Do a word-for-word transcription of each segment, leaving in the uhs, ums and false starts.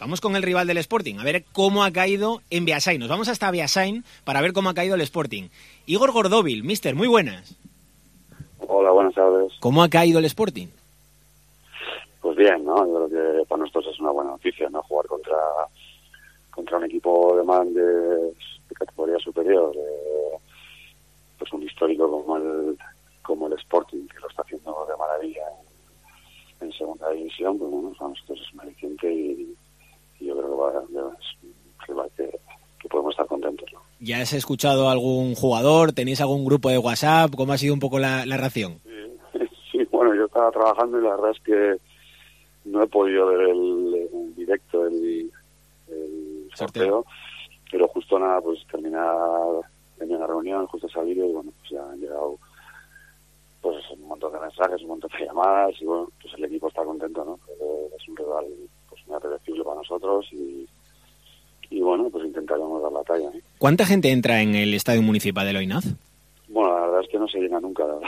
Vamos con el rival del Sporting, a ver cómo ha caído en Beasain. Nos vamos hasta Beasain para ver cómo ha caído el Sporting. Igor Gordóvil, mister, muy buenas. Hola, buenas tardes. ¿Cómo ha caído el Sporting? Pues bien, ¿no? Yo creo que para nosotros es una buena noticia, ¿no? Jugar contra contra un equipo de man de, de categoría superior, de, pues un histórico como el como el Sporting, que lo está haciendo de maravilla en, en segunda división. Pues bueno, para nosotros es un aliciente y, y yo creo que, va, que, va, que, que podemos estar contentos, ¿no? ¿Ya has escuchado a algún jugador? ¿Tenéis algún grupo de WhatsApp? ¿Cómo ha sido un poco la, la reacción? Sí, sí, bueno, yo estaba trabajando y la verdad es que no he podido ver el, en directo el, el sorteo, pero justo nada, pues terminar en una reunión, justo salir y bueno, pues ya han llegado pues un montón de mensajes, un montón de llamadas y bueno, pues el equipo está contento, ¿no? Es un rival pues muy apetecible para nosotros y, y bueno, pues intentaremos dar la talla, ¿eh? ¿Cuánta gente entra en el estadio municipal de Loinaz? Bueno, la verdad es que no se llena nunca, la verdad.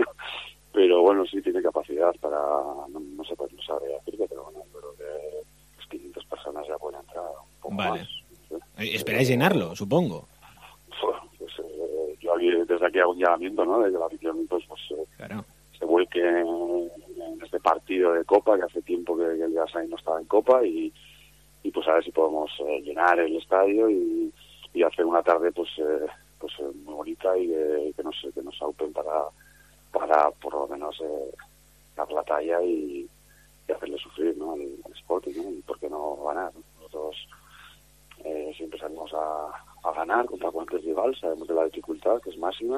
Pero bueno, sí tiene capacidad para, no, no sé, pues no sabría decirte, pero bueno, creo que pues quinientas personas ya pueden entrar un poco vale. más. ¿Sí? Esperáis eh, llenarlo, supongo. Pues, pues eh, yo aquí, desde aquí hago un llamamiento, ¿no? De que la afición pues, pues eh, claro. se vuelque en, en este partido de Copa, que hace tiempo que, que el Beasain no estaba en Copa, y, y pues a ver si podemos eh, llenar el estadio y, y hacer una tarde pues eh, pues eh, muy bonita y eh, que nos que nos aupen para para por lo menos eh, dar la talla y, y hacerle sufrir, ¿no? al, al Sporting, ¿no? Y por qué no ganar, ¿no? Nosotros eh, siempre salimos a, a ganar contra cualquier rival, sabemos de la dificultad que es máxima,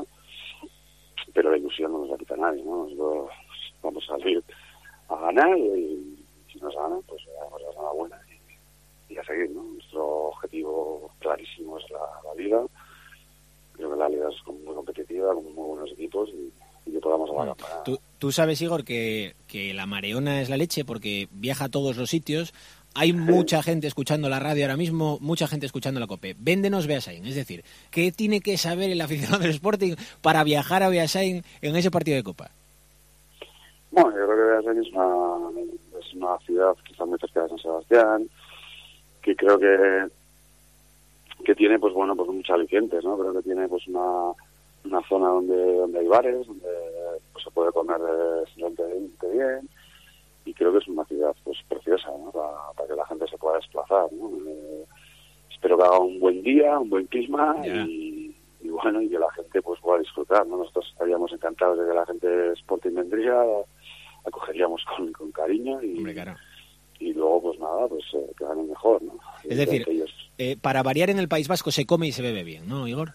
pero la ilusión no nos la quita nadie, ¿no? Nosotros vamos a salir a ganar y si nos ganan pues damos la enhorabuena y, y a seguir, ¿no? Nuestro objetivo clarísimo es la, la liga. Creo que la liga es muy competitiva, con muy buenos equipos y y que podamos hablar. Para... Tú, tú sabes, Igor, que, que la Mareona es la leche porque viaja a todos los sitios. Hay sí. mucha gente escuchando la radio ahora mismo, mucha gente escuchando la COPE. Véndenos Beasain, es decir, ¿qué tiene que saber el aficionado del Sporting para viajar a Beasain en ese partido de Copa? Bueno, yo creo que Beasain es una, es una ciudad que está muy cerca de San Sebastián, que creo que que tiene, pues bueno, pues muchos alicientes, ¿no? Creo que tiene, pues una una zona donde donde hay bares, donde pues, se puede comer excelentemente bien y creo que es una ciudad pues preciosa, ¿no? Para, para que la gente se pueda desplazar, ¿no? Eh, espero que haga un buen día, un buen clima yeah. y, y bueno, y que la gente pues pueda disfrutar, ¿no? Nosotros estaríamos encantados de que la gente Sporting vendría, acogeríamos con, con cariño y, Hombre, claro. y luego pues nada, pues eh, que ganen mejor, ¿no? Es decir, ellos... eh, para variar en el País Vasco se come y se bebe bien, ¿no, Igor?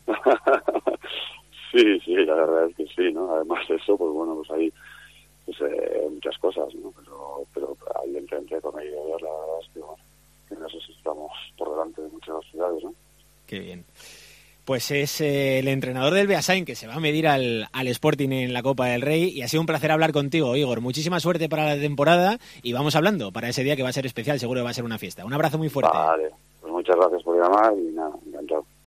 Sí, sí, la verdad es que sí, ¿no? Además de eso, pues bueno, pues hay pues, eh, muchas cosas, ¿no? Pero pero ahí entre comer y beber, la verdad es que, bueno, que en eso sí estamos por delante de muchas ciudades, ¿no? Qué bien. Pues es eh, el entrenador del Beasain que se va a medir al, al Sporting en la Copa del Rey y ha sido un placer hablar contigo, Igor. Muchísima suerte para la temporada y vamos hablando para ese día que va a ser especial, seguro que va a ser una fiesta. Un abrazo muy fuerte. Vale, pues muchas gracias por llamar y nada.